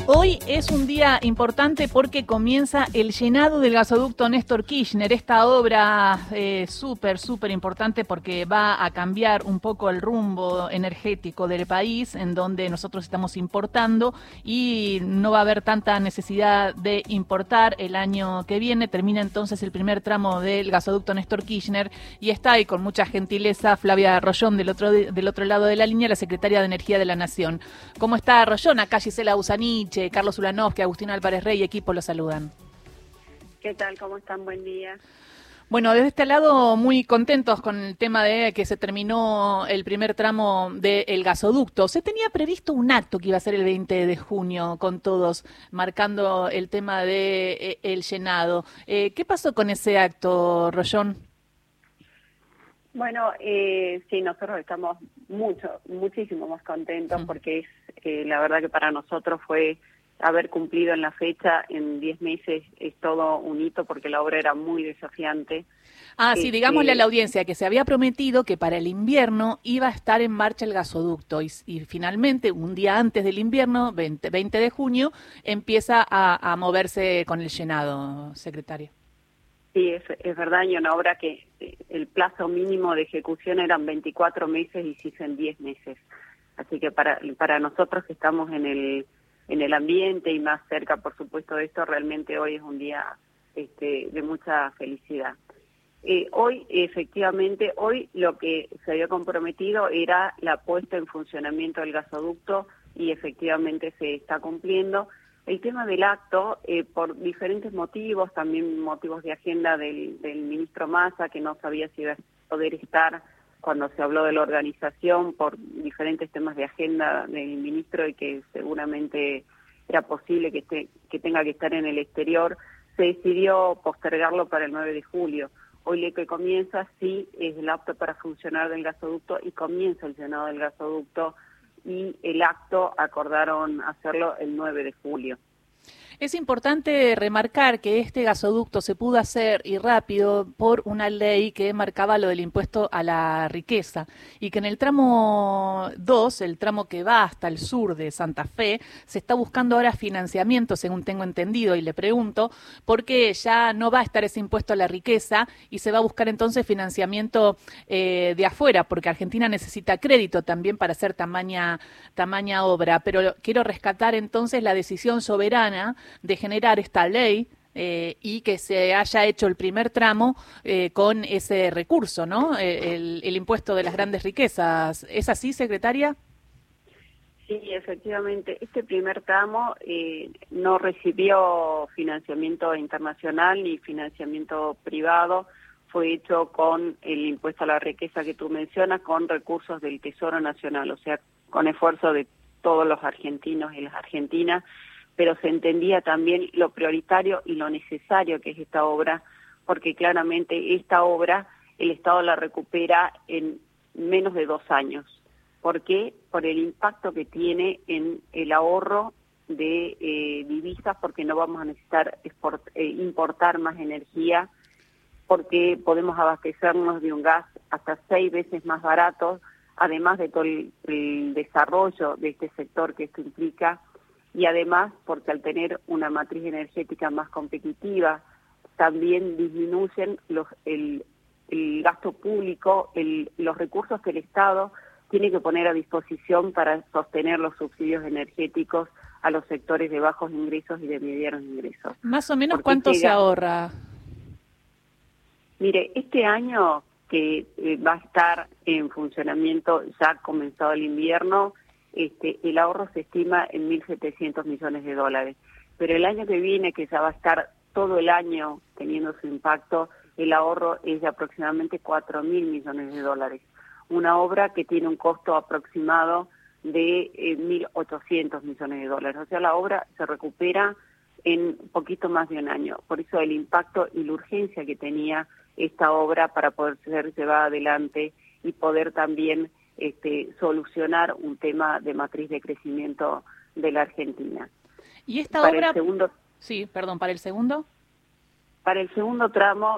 Hoy es un día importante porque comienza el llenado del gasoducto Néstor Kirchner, esta obra súper importante porque va a cambiar un poco el rumbo energético del país, en donde nosotros estamos importando y no va a haber tanta necesidad de importar el año que viene. Termina entonces el primer tramo del gasoducto Néstor Kirchner y está ahí con mucha gentileza Flavia Rollón del otro lado de la línea, la secretaria de Energía de la Nación. ¿Cómo está Rollón? Acá Gisela Usanich, Carlos Ulanovsky, Agustín Álvarez Rey y equipo los saludan. ¿Qué tal? ¿Cómo están? Buen día. Bueno, desde este lado muy contentos con el tema de que se terminó el primer tramo del gasoducto. Se tenía previsto un acto que iba a ser el 20 de junio con todos, marcando el tema de el llenado. ¿Qué pasó con ese acto, Rollón? Bueno, sí, nosotros estamos muchísimo más contentos porque es la verdad que para nosotros fue haber cumplido en la fecha en 10 meses es todo un hito porque la obra era muy desafiante. Sí, digámosle a la audiencia que se había prometido que para el invierno iba a estar en marcha el gasoducto y finalmente, un día antes del invierno, 20 de junio, empieza a moverse con el llenado, secretaria. Sí, es verdad, y una obra que el plazo mínimo de ejecución eran 24 meses y se hizo en 10 meses. Así que para nosotros que estamos en el ambiente y más cerca, por supuesto, de esto, realmente hoy es un día de mucha felicidad. Hoy, efectivamente, lo que se había comprometido era la puesta en funcionamiento del gasoducto y efectivamente se está cumpliendo. El tema del acto, por diferentes motivos, también motivos de agenda del ministro Massa, que no sabía si iba a poder estar cuando se habló de la organización, por diferentes temas de agenda del ministro y que seguramente era posible que tenga que estar en el exterior, se decidió postergarlo para el 9 de julio. Hoy lo que comienza sí es el acto para funcionar del gasoducto y comienza el llenado del gasoducto y el acto acordaron hacerlo el 9 de julio. Es importante remarcar que este gasoducto se pudo hacer y rápido por una ley que marcaba lo del impuesto a la riqueza y que en el tramo 2, el tramo que va hasta el sur de Santa Fe, se está buscando ahora financiamiento, según tengo entendido, y le pregunto, porque ya no va a estar ese impuesto a la riqueza y se va a buscar entonces financiamiento de afuera, porque Argentina necesita crédito también para hacer tamaña obra. Pero quiero rescatar entonces la decisión soberana de generar esta ley y que se haya hecho el primer tramo con ese recurso, ¿no? El impuesto de las grandes riquezas. ¿Es así, secretaria? Sí, efectivamente. Este primer tramo no recibió financiamiento internacional ni financiamiento privado. Fue hecho con el impuesto a la riqueza que tú mencionas, con recursos del Tesoro Nacional, o sea, con esfuerzo de todos los argentinos y las argentinas, pero se entendía también lo prioritario y lo necesario que es esta obra, porque claramente esta obra el Estado la recupera en menos de 2 años. ¿Por qué? Por el impacto que tiene en el ahorro de divisas, porque no vamos a necesitar importar más energía, porque podemos abastecernos de un gas hasta 6 veces más barato, además de todo el desarrollo de este sector que esto implica, y además porque al tener una matriz energética más competitiva, también disminuyen el gasto público, los recursos que el Estado tiene que poner a disposición para sostener los subsidios energéticos a los sectores de bajos ingresos y de medianos ingresos. Más o menos, ¿cuánto se ahorra? Mire, este año que va a estar en funcionamiento, ya ha comenzado el invierno, el ahorro se estima en 1.700 millones de dólares. Pero el año que viene, que ya va a estar todo el año teniendo su impacto, el ahorro es de aproximadamente 4.000 millones de dólares. Una obra que tiene un costo aproximado de 1.800 millones de dólares. O sea, la obra se recupera en poquito más de un año. Por eso el impacto y la urgencia que tenía esta obra para poder ser llevada adelante y poder también solucionar un tema de matriz de crecimiento de la Argentina. ¿Y esta obra? Sí, perdón, ¿para el segundo? Para el segundo tramo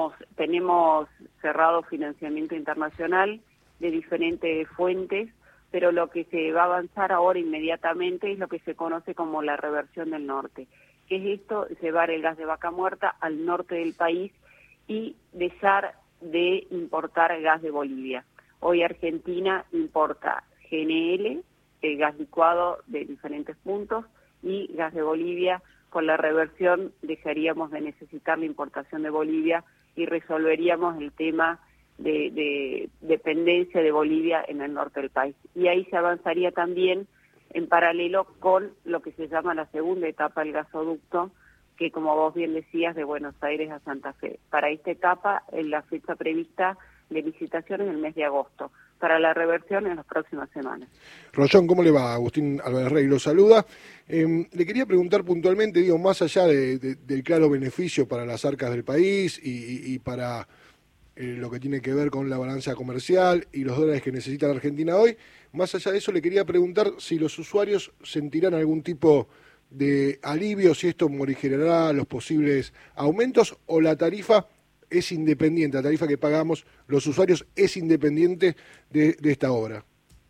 tenemos cerrado financiamiento internacional de diferentes fuentes, pero lo que se va a avanzar ahora inmediatamente es lo que se conoce como la reversión del norte, que es esto, llevar el gas de Vaca Muerta al norte del país y dejar de importar gas de Bolivia. Hoy Argentina importa GNL, el gas licuado de diferentes puntos, y gas de Bolivia. Con la reversión dejaríamos de necesitar la importación de Bolivia y resolveríamos el tema de dependencia de Bolivia en el norte del país. Y ahí se avanzaría también en paralelo con lo que se llama la segunda etapa del gasoducto, que como vos bien decías, de Buenos Aires a Santa Fe. Para esta etapa, en la fecha prevista de licitación en el mes de agosto. Para la reversión en las próximas semanas. Rollón, ¿cómo le va? Agustín Álvarez Rey lo saluda. Le quería preguntar puntualmente, digo, más allá del claro beneficio para las arcas del país y para lo que tiene que ver con la balanza comercial y los dólares que necesita la Argentina hoy, más allá de eso le quería preguntar si los usuarios sentirán algún tipo de alivio, si esto morigerará los posibles aumentos o la tarifa es independiente, la tarifa que pagamos los usuarios es independiente de esta obra.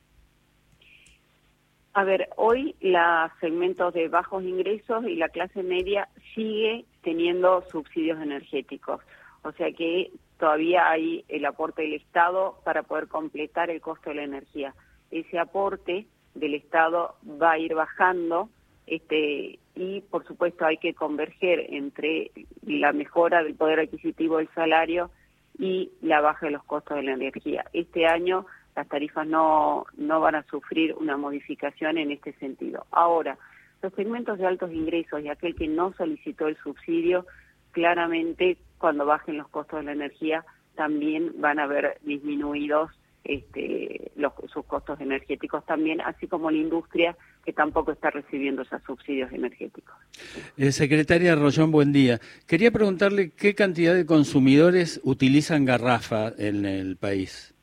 A ver, hoy los segmentos de bajos ingresos y la clase media sigue teniendo subsidios energéticos, o sea que todavía hay el aporte del Estado para poder completar el costo de la energía. Ese aporte del Estado va a ir bajando, y por supuesto hay que converger entre la mejora del poder adquisitivo del salario y la baja de los costos de la energía. Este año las tarifas no van a sufrir una modificación en este sentido. Ahora, los segmentos de altos ingresos y aquel que no solicitó el subsidio, claramente cuando bajen los costos de la energía también van a ver disminuidos sus costos energéticos también, así como la industria que tampoco está recibiendo esos subsidios energéticos. Secretaria Rollón, buen día. Quería preguntarle qué cantidad de consumidores utilizan garrafa en el país.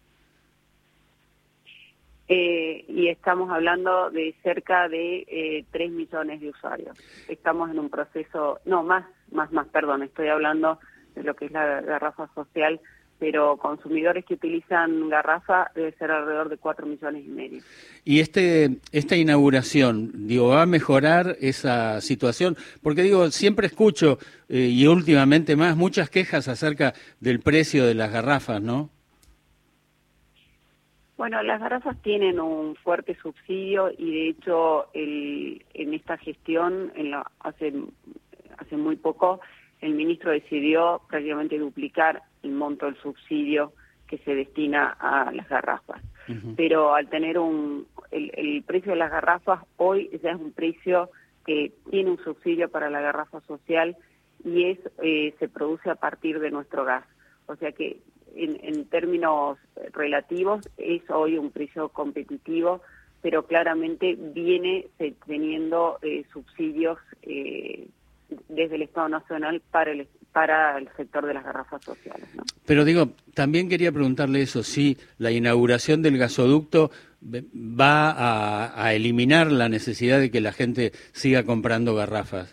Y estamos hablando de cerca de 3 millones de usuarios. Estamos en un proceso, perdón, estoy hablando de lo que es la garrafa social, pero consumidores que utilizan garrafa debe ser alrededor de 4,5 millones. Y esta inauguración, ¿va a mejorar esa situación? Porque siempre escucho, y últimamente más, muchas quejas acerca del precio de las garrafas, ¿no? Bueno, las garrafas tienen un fuerte subsidio y de hecho en esta gestión, hace muy poco, el ministro decidió prácticamente duplicar el monto del subsidio que se destina a las garrafas. Uh-huh. Pero al tener el precio de las garrafas, hoy ya es un precio que tiene un subsidio para la garrafa social y se produce a partir de nuestro gas. O sea que en términos relativos es hoy un precio competitivo, pero claramente viene teniendo subsidios desde el Estado Nacional para el sector de las garrafas sociales, ¿no? Pero también quería preguntarle eso, si la inauguración del gasoducto va a eliminar la necesidad de que la gente siga comprando garrafas.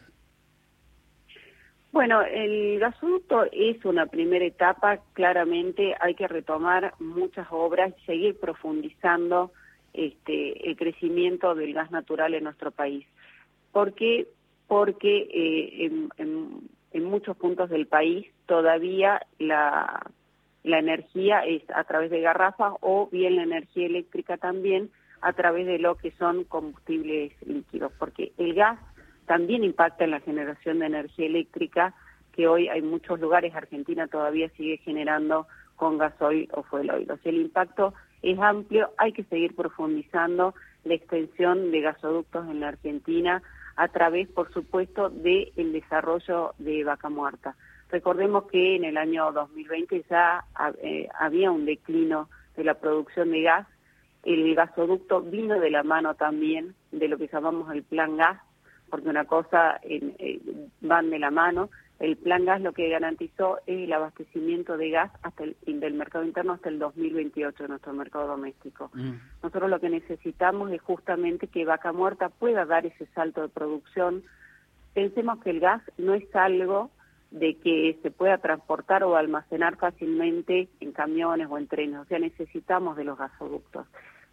Bueno, el gasoducto es una primera etapa, claramente hay que retomar muchas obras y seguir profundizando el crecimiento del gas natural en nuestro país. ¿Por qué? Porque en muchos puntos del país todavía la energía es a través de garrafas o bien la energía eléctrica también a través de lo que son combustibles líquidos, porque el gas también impacta en la generación de energía eléctrica, que hoy hay muchos lugares, Argentina todavía sigue generando con gasoil o fuel oil. O sea, el impacto es amplio, hay que seguir profundizando la extensión de gasoductos en la Argentina a través, por supuesto, del desarrollo de Vaca Muerta. Recordemos que en el año 2020 ya había un declino de la producción de gas. El gasoducto vino de la mano también de lo que llamamos el Plan Gas, porque una cosa van de la mano. El Plan Gas lo que garantizó es el abastecimiento de gas del mercado interno hasta el 2028 de nuestro mercado doméstico. Nosotros lo que necesitamos es justamente que Vaca Muerta pueda dar ese salto de producción. Pensemos que el gas no es algo de que se pueda transportar o almacenar fácilmente en camiones o en trenes, o sea, necesitamos de los gasoductos.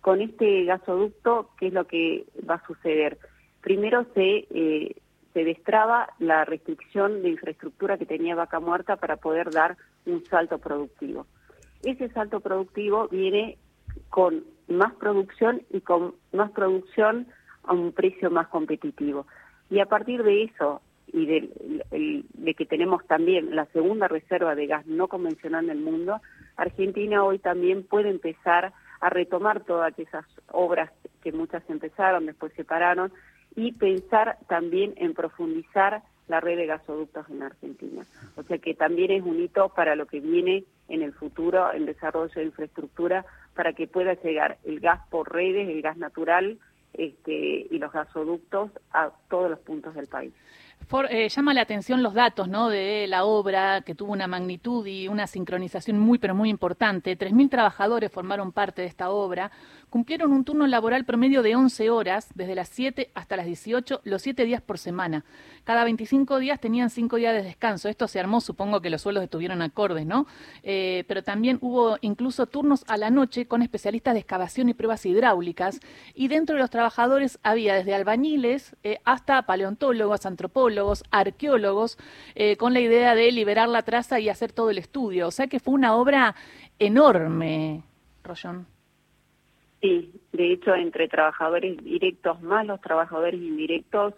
con este gasoducto, ¿qué es lo que va a suceder? Primero se destraba la restricción de infraestructura que tenía Vaca Muerta para poder dar un salto productivo. Ese salto productivo viene con más producción y con más producción a un precio más competitivo. Y a partir de eso, y de que tenemos también la segunda reserva de gas no convencional del mundo, Argentina hoy también puede empezar a retomar todas esas obras que muchas empezaron, después se pararon, y pensar también en profundizar la red de gasoductos en Argentina. O sea que también es un hito para lo que viene en el futuro, el desarrollo de infraestructura, para que pueda llegar el gas por redes, el gas natural, y los gasoductos a todos los puntos del país. Llama la atención los datos, ¿no?, de la obra, que tuvo una magnitud y una sincronización muy, pero muy importante. 3.000 trabajadores formaron parte de esta obra, cumplieron un turno laboral promedio de 11 horas, desde las 7 hasta las 18, los 7 días por semana. Cada 25 días tenían 5 días de descanso. Esto se armó, supongo que los sueldos estuvieron acordes, ¿no? Pero también hubo incluso turnos a la noche con especialistas de excavación y pruebas hidráulicas, y dentro de los trabajadores había desde albañiles hasta paleontólogos, antropólogos, arqueólogos, con la idea de liberar la traza y hacer todo el estudio. O sea que fue una obra enorme, Rollón. Sí, de hecho, entre trabajadores directos más los trabajadores indirectos,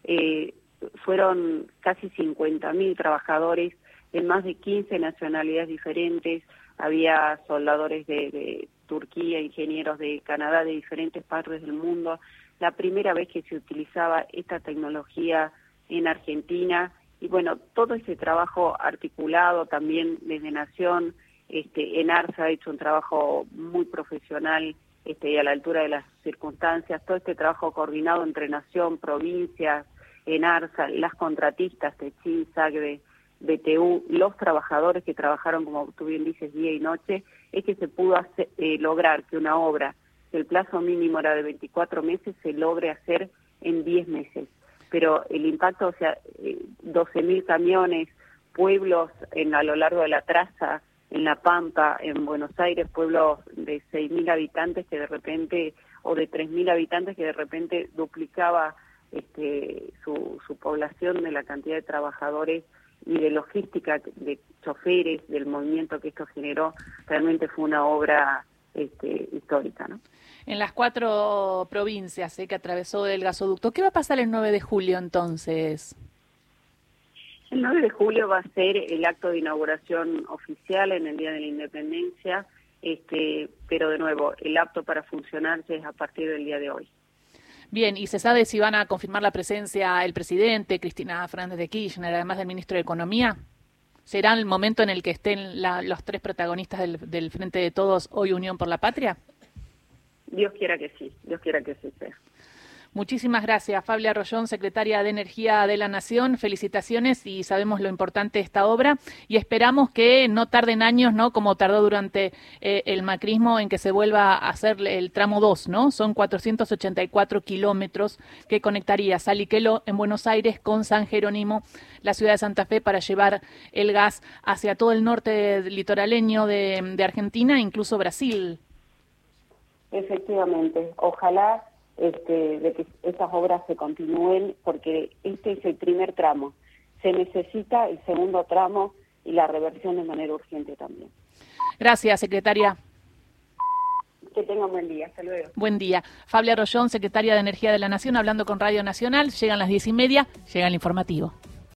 fueron casi 50.000 trabajadores de más de 15 nacionalidades diferentes. Había soldadores de Turquía, ingenieros de Canadá, de diferentes partes del mundo. La primera vez que se utilizaba esta tecnología en Argentina, y bueno, todo ese trabajo articulado también desde Nación, ENARSA ha hecho un trabajo muy profesional, a la altura de las circunstancias, todo este trabajo coordinado entre Nación, provincias, ENARSA, las contratistas, TECHI, SACDE, BTU, los trabajadores que trabajaron, como tú bien dices, día y noche, es que se pudo lograr que una obra, que el plazo mínimo era de 24 meses, se logre hacer en 10 meses. Pero el impacto, o sea, 12.000 camiones, pueblos a lo largo de la traza, en La Pampa, en Buenos Aires, pueblos de 6.000 habitantes que de repente, o de 3.000 habitantes que de repente duplicaba su población, de la cantidad de trabajadores y de logística, de choferes, del movimiento que esto generó. Realmente fue una obra histórica, ¿no? En las 4 provincias que atravesó el gasoducto, ¿qué va a pasar el 9 de julio entonces? El 9 de julio va a ser el acto de inauguración oficial en el Día de la Independencia, pero de nuevo, el apto para funcionar ya es a partir del día de hoy. Bien, ¿y se sabe si van a confirmar la presencia el presidente, Cristina Fernández de Kirchner, además del ministro de Economía? ¿Será el momento en el que estén los 3 protagonistas del Frente de Todos, hoy Unión por la Patria? Dios quiera que sí sea. Muchísimas gracias, Fabia Rollón, secretaria de Energía de la Nación. Felicitaciones, y sabemos lo importante de esta obra, y esperamos que no tarden años, ¿no?, como tardó durante el macrismo, en que se vuelva a hacer el tramo 2, ¿no? Son 484 kilómetros que conectaría Saliqueló en Buenos Aires con San Jerónimo, la ciudad de Santa Fe, para llevar el gas hacia todo el norte litoraleño de Argentina e incluso Brasil. Efectivamente, ojalá de que estas obras se continúen, porque este es el primer tramo. Se necesita el segundo tramo y la reversión de manera urgente también. Gracias, secretaria. Que tenga un buen día. Hasta luego. Buen día. Fabia Rollón, secretaria de Energía de la Nación, hablando con Radio Nacional. Llegan las 10:30, llega el informativo.